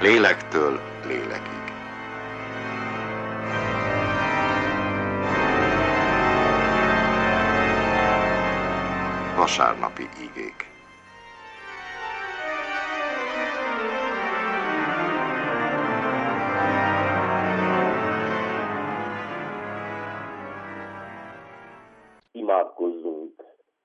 Lélektől lélekig. Vasárnapi igék. Imádkozzunk!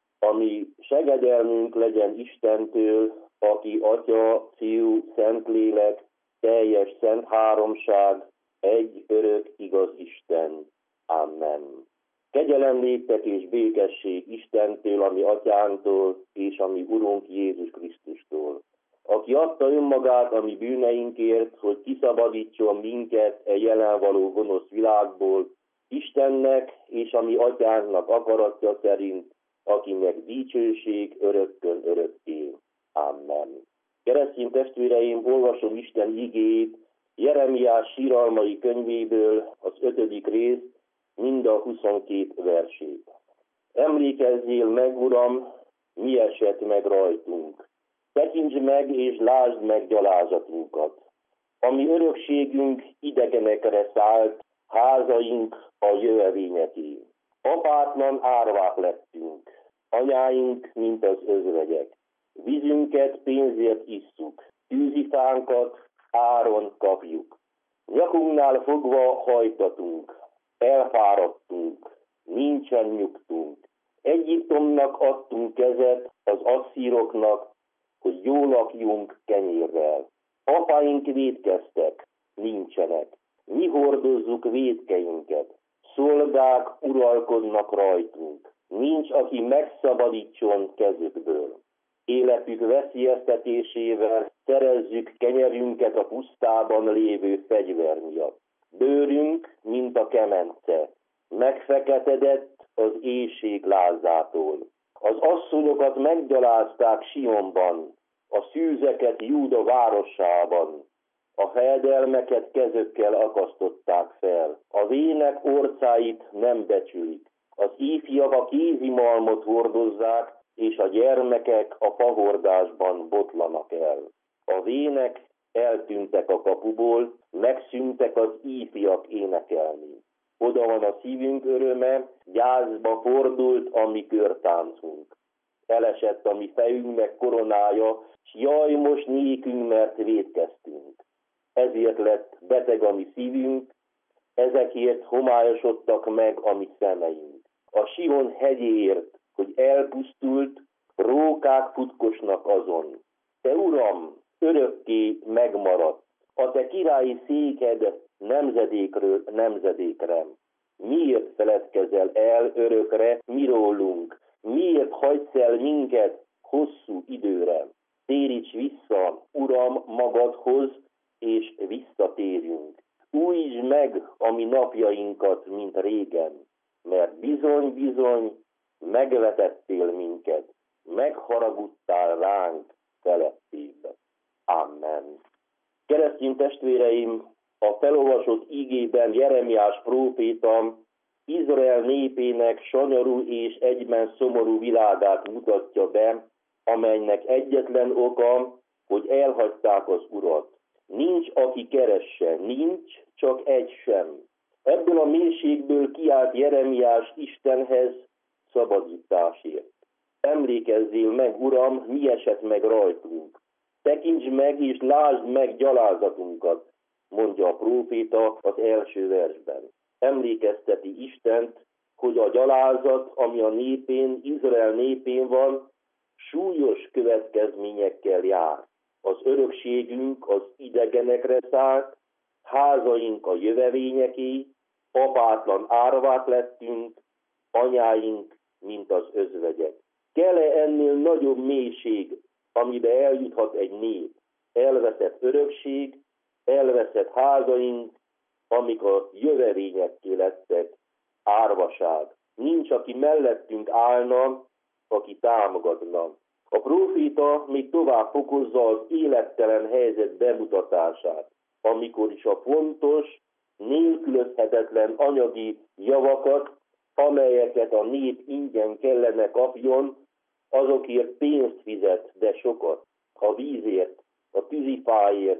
Ami segedelmünk legyen Istentől, aki Atya, Fiú, Szentlélek, teljes szent háromság, egy örök igaz Isten. Amen. Kegyelem néktek és békesség Istentől, ami Atyánktól, és ami Urunk Jézus Krisztustól, aki adta önmagát a mi bűneinkért, hogy kiszabadítson minket e jelenvaló gonosz világból, Istennek és a mi Atyánknak akaratja szerint, akinek dicsőség örökkön örökké. Amen. Keresztény testvéreim, olvasom Isten igéjét Jeremiás síralmai könyvéből, az 5. rész, mind a 22 versét. Emlékezzél meg, Uram, mi esett meg rajtunk. Tekintsd meg és lásd meg gyalázatunkat. Ami örökségünk idegenekre szállt, házaink a jövevényeké. Apátlan árvák lettünk, anyáink, mint az özvegyek. Vízünket pénzért isszuk, tűzifánkat áron kapjuk. Nyakunknál fogva hajtatunk, elfáradtunk, nincsen nyugtunk. Egyiptomnak adtunk kezet, az asszíroknak, hogy jól lakjunk kenyérrel. Apáink vétkeztek, nincsenek. Mi hordozzuk vétkeinket. Szolgák uralkodnak rajtunk. Nincs, aki megszabadítson kezükből. Életük veszélyeztetésével szerezzük kenyerünket a pusztában lévő fegyver miatt. Bőrünk, mint a kemence, megfeketedett az éhség lázától. Az asszonyokat meggyalázták Sionban, a szűzeket Júda városában. A fejedelmeket kezökkel akasztották fel. A vének orcáit nem becsülik. Az ifjak a kézimalmot hordozzák, és a gyermekek a fahordásban botlanak el. A vének eltűntek a kapuból, megszűntek az ifjak énekelni. Oda van a szívünk öröme, gyászba fordult a mi körtáncunk. Elesett a mi fejünknek koronája, s jaj, most nékünk, mert vétkeztünk. Ezért lett beteg a mi szívünk, ezekért homályosodtak meg a mi szemeink. A Sion hegyéért, hogy elpusztult, rókák futkosnak azon. Te, Uram, örökké megmaradt, a te királyi széked nemzedékről nemzedékre. Miért feledkezel el örökre mi rólunk? Miért hagysz el minket hosszú időre? Téríts vissza, Uram, magadhoz, és visszatérjünk. Újítsd meg a mi napjainkat, mint régen, mert bizony, megvetettél minket, megharagudtál ránk felettébe. Amen. Keresztény testvéreim, a felolvasott igében Jeremiás próféta Izrael népének sanyarú és egyben szomorú világát mutatja be, amelynek egyetlen oka, hogy elhagyták az Urat. Nincs, aki keresse, nincs, csak egy sem. Ebből a mélységből kiált Jeremiás Istenhez szabadításért. Emlékezzél meg, Uram, mi esett meg rajtunk. Tekintsd meg és lásd meg gyalázatunkat, mondja a próféta az első versben. Emlékezteti Istent, hogy a gyalázat, ami a népén, Izrael népén van, súlyos következményekkel jár. Az örökségünk az idegenekre szállt, házaink a jövevényeké, apátlan árvák lettünk, anyáink, mint az özvegyek. Kell-e ennél nagyobb mélység, amibe eljuthat egy nép? Elveszett örökség, elveszett házaink, amik a jövevényekké lettek, árvaság. Nincs, aki mellettünk állna, aki támogatna. A próféta még tovább fokozza az élettelen helyzet bemutatását, amikor is a fontos, nélkülözhetetlen anyagi javakat, amelyeket a nép ingyen kellene kapjon, azokért pénzt fizet, de sokat. A vízért, a tűzifáért,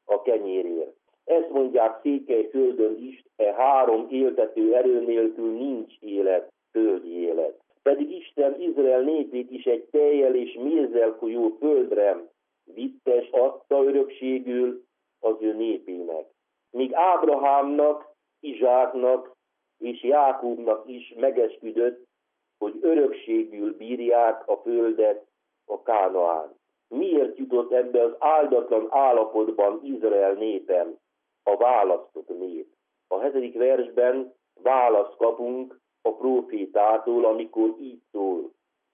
a kenyérért. Ezt mondják Székelyföldön is, e három éltető erő nélkül nincs élet, földi élet. Pedig Isten Izrael népét is egy tejjel és mézzel folyó földre vitte, és adta örökségül az ő népének. Míg Ábrahámnak, Izsáknak és Jákóbnak is megesküdött, hogy örökségül bírják a földet, a Kánaán. Miért jutott ebbe az áldatlan állapotban Izrael népen, a választott nép? A 7. versben választ kapunk a prófétától, amikor így szól: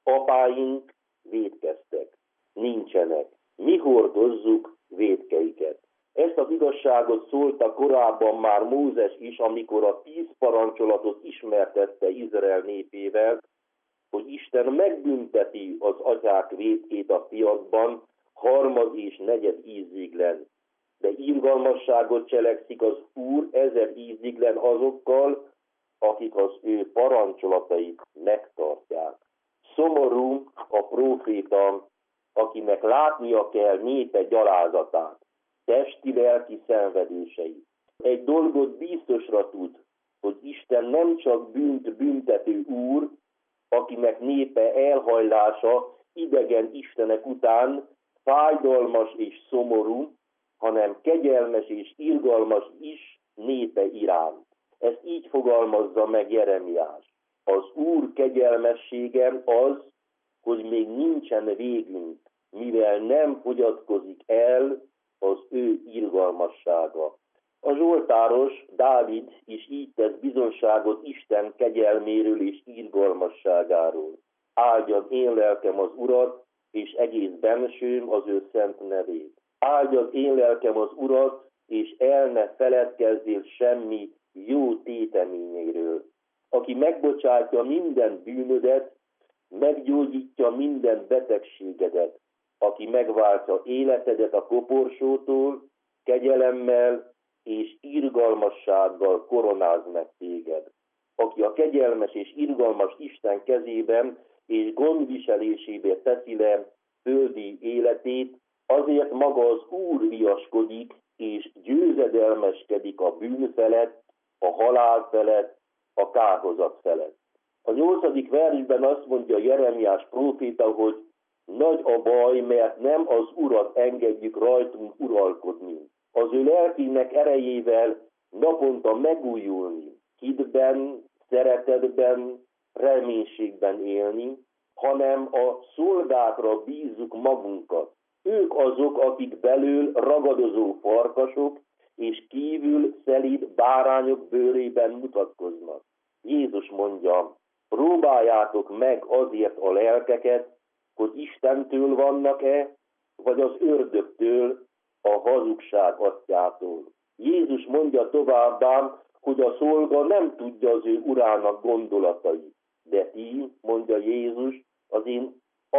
apáink vétkeztek, nincsenek, mi hordozzuk vétkeiket. Ezt az igazságot szólta korábban már Mózes is, amikor a 10 parancsolatot ismertette Izrael népével, hogy Isten megbünteti az atyák vétkét a fiakban, harmad és negyed íziglen. De irgalmasságot cselekszik az Úr 1000 íziglen azokkal, akik az ő parancsolatait megtartják. Szomorú a próféta, akinek látnia kell népe gyalázatát, testi-lelki szenvedéseit. Egy dolgot biztosra tud, hogy Isten nem csak büntető Úr, akinek népe elhajlása idegen istenek után fájdalmas és szomorú, hanem kegyelmes és irgalmas is népe iránt. Ezt így fogalmazza meg Jeremiás. Az Úr kegyelmessége az, hogy még nincsen végünk, mivel nem fogyatkozik el az ő irgalmassága. A zsoltáros Dávid is így tesz bizonságot Isten kegyelméről és irgalmasságáról. Áldjad én lelkem az Urat, és egész bensőm az ő szent nevét. Áldjad én lelkem az Urat, és el ne feledkezzél semmi jó téteményéről. Aki megbocsátja minden bűnödet, meggyógyítja minden betegségedet. Aki megváltja életedet a koporsótól, kegyelemmel és irgalmassággal koronáz meg téged. Aki a kegyelmes és irgalmas Isten kezében és gondviselésébe teszi le földi életét, azért maga az Úr viaskodik és győzedelmeskedik a bűn felett, a halál felett, a kárhozat felett. A 8. versben azt mondja Jeremiás próféta, hogy nagy a baj, mert nem az Urat engedjük rajtunk uralkodni. Az ő lelkének erejével naponta megújulni, hitben, szeretetben, reménységben élni, hanem a szolgákra bízzuk magunkat. Ők azok, akik belül ragadozó farkasok, és kívül szelíd bárányok bőrében mutatkoznak. Jézus mondja, próbáljátok meg azért a lelkeket, hogy Istentől vannak-e, vagy az ördögtől, a hazugság atyától. Jézus mondja továbbá, hogy a szolga nem tudja az ő urának gondolatait. De ti, mondja Jézus, az én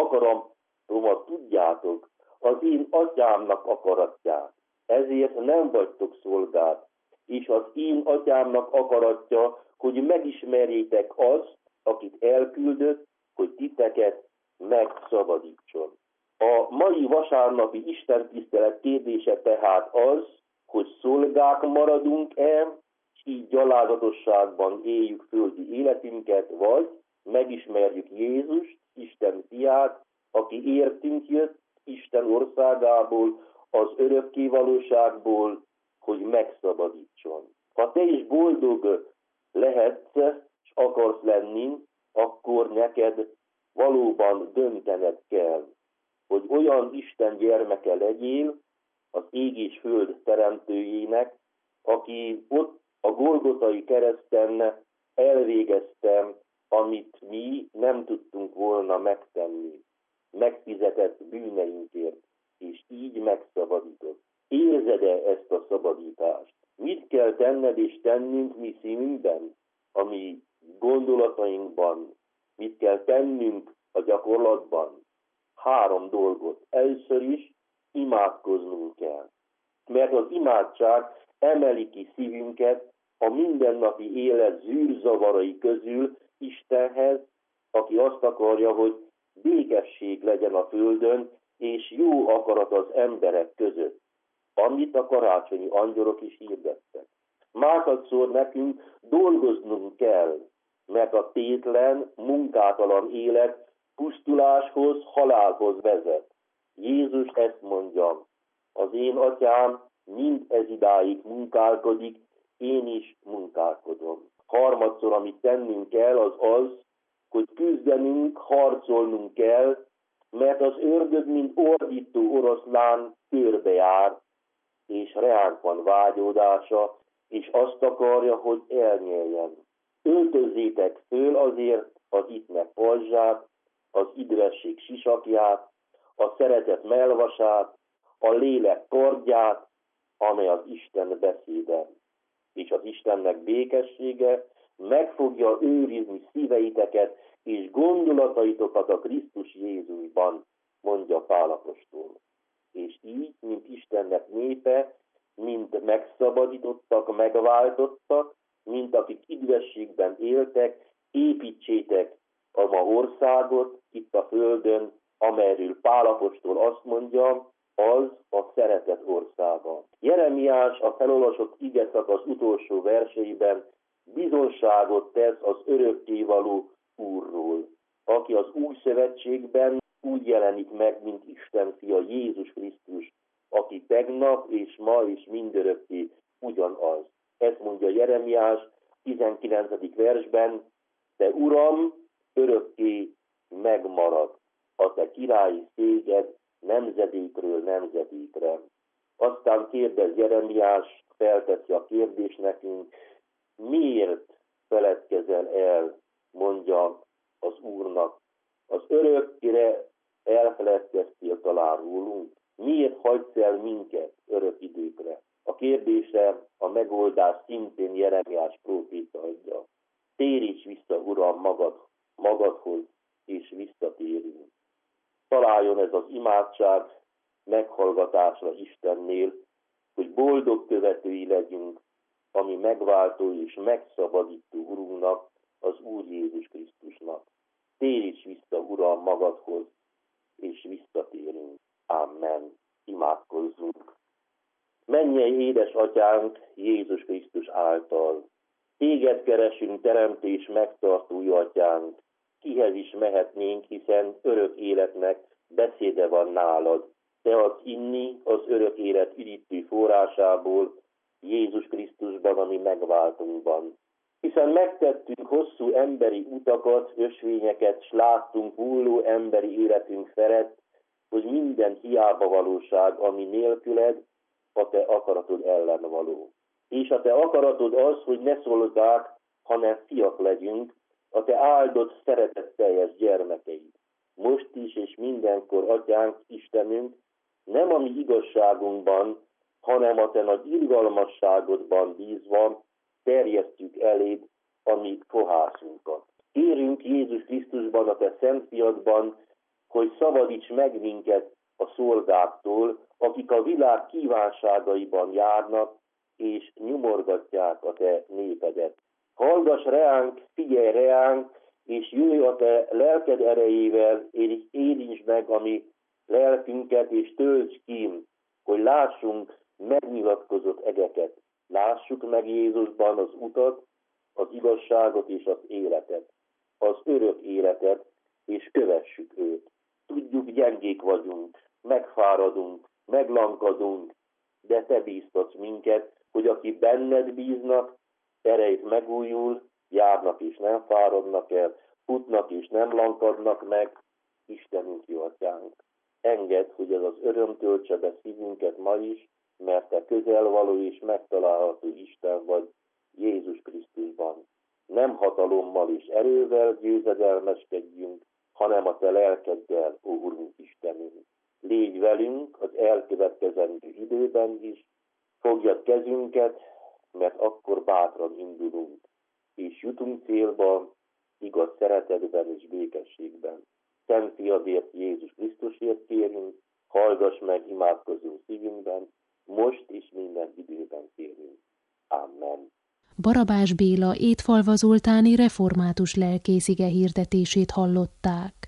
akaratomat tudjátok, az én atyámnak akaratját. Ezért nem vagytok szolgák, és az én atyámnak akaratja, hogy megismerjétek azt, akit elküldött, hogy titeket megszabadítson. A mai vasárnapi istentisztelet kérdése tehát az, hogy szolgák maradunk-e, és így gyalázatosságban éljük földi életünket, vagy megismerjük Jézust, Isten fiát, aki értünk jött Isten országából, az örökké valóságból, hogy megszabadítson. Ha te is boldog lehetsz, és akarsz lenni, akkor neked valóban döntened kell, hogy olyan Isten gyermeke legyél, az ég és föld teremtőjének, aki ott a Golgotai kereszten elvégezte, amit mi nem tudtunk volna megtenni. Megfizetett bűneinkért, és így megszabadított. Érzed-e ezt a szabadítást? Mit kell tenned és tennünk mi szívünkben, a mi gondolatainkban? Mit kell tennünk a gyakorlatban? 3 dolgot. Először is imádkoznunk kell. Mert az imádság emeli ki szívünket a mindennapi élet zűrzavarai közül Istenhez, aki azt akarja, hogy békesség legyen a földön, és jó akarat az emberek között. amit a karácsonyi angyalok is hirdettek. Másodszor nekünk dolgoznunk kell, mert a tétlen, munkátalan élet pusztuláshoz, halálhoz vezet. Jézus ezt mondja, az én atyám mind ezidáig munkálkodik, én is munkálkodom. Harmadszor, amit tennünk kell, az az, hogy küzdenünk, harcolnunk kell, mert az ördög, mint ordító oroszlán körbejár, és reánk van vágyódása, és azt akarja, hogy elnyeljen. Öltözzétek föl azért az ittnek pajzsát, az idvesség sisakját, a szeretet mellvasát, a lélek kardját, amely az Isten beszéde. És az Istennek békessége meg fogja őrizni szíveiteket és gondolataitokat a Krisztus Jézusban, mondja Pál apostol. És így, mint Istennek népe, mint megszabadítottak, megváltottak, mint akik üdvességben éltek, építsétek a ma országot itt a földön, amelyről Pál apostol azt mondja, az a szeretet országa. Jeremiás a felolvasott igeszakasz utolsó verseiben bizonságot tesz az örökkévaló Úrról, aki az új szövetségben úgy jelenik meg, mint Isten fia Jézus Krisztus, aki tegnap és ma és mindörökké ugyanaz. Ezt mondja Jeremiás 19. versben, te Uram, örökké megmarad, a te királyi széged nemzedékről nemzedékre. Aztán kérdez Jeremiás, felteszi a kérdést nekünk, miért feledkezel el, mondja az Úrnak, az örökkére elfeledkeztél talán rólunk, miért hagysz el minket örök időkre? A kérdése, a megoldás szintén Jeremiás próféta adja. Téríts vissza, Uram, magadhoz, és visszatérünk. Találjon ez az imádság meghallgatásra Istennél, hogy boldog követői legyünk, ami megváltó és megszabadító Urunknak, az Úr Jézus Krisztusnak. Téríts vissza, Uram, magadhoz, és visszatérünk. Amen. Imádkozzunk. Mennyei édesatyánk Jézus Krisztus által. Téged keresünk, teremtés megtartója atyánk. Kihez is mehetnénk, hiszen örök életnek beszéde van nálad. Te adsz inni az örök élet üdítő forrásából, Jézus Krisztusban, ami megváltunkban. Hiszen megtettünk hosszú emberi utakat, ösvényeket, s láttunk hulló emberi életünk felett, hogy minden hiába valóság, ami nélküled, a te akaratod ellen való. És a te akaratod az, hogy ne szolgák, hanem fiak legyünk, a te áldott, szeretetteljes gyermekeid. Most is és mindenkor, atyánk, Istenünk, nem a mi igazságunkban, hanem a te nagy irgalmasságodban bízva terjesztjük eléd a mi fohászunkat. Kérünk Jézus Krisztusban, a te szent fiadban, hogy szabadíts meg minket a szolgáktól, akik a világ kívánságaiban járnak, és nyomorgatják a te népedet. Hallgass reánk, figyelj reánk, és jöjj a te lelked erejével, és érintsd meg a mi lelkünket, és töltsd ki, hogy lássunk megnyilatkozott egeket. Lássuk meg Jézusban az utat, az igazságot és az életet, az örök életet, és kövessük őt. Tudjuk, gyengék vagyunk, megfáradunk, meglankadunk, de te bíztatsz minket, hogy aki benned bíznak, erejét megújul, járnak és nem fáradnak el, futnak és nem lankadnak meg, Istenünk jó atyánk. Engedd, hogy ez az öröm töltse be szívünket ma is, mert te közelvaló és megtalálható Isten vagy Jézus Krisztusban. Nem hatalommal és erővel győzedelmeskedjünk, hanem a te lelkeddel, ó Urunk Istenünk. Légy velünk az elkövetkezendő időben is, fogjad kezünket, mert akkor bátran indulunk, és jutunk célba, igaz szeretetben és békességben. Szent fiadért, Jézus Krisztusért kérünk, hallgass meg imádkozó szívünkben, most és minden időben kérünk. Amen. Barabás Béla étfalva zoltáni református lelkész ige hirdetését hallották.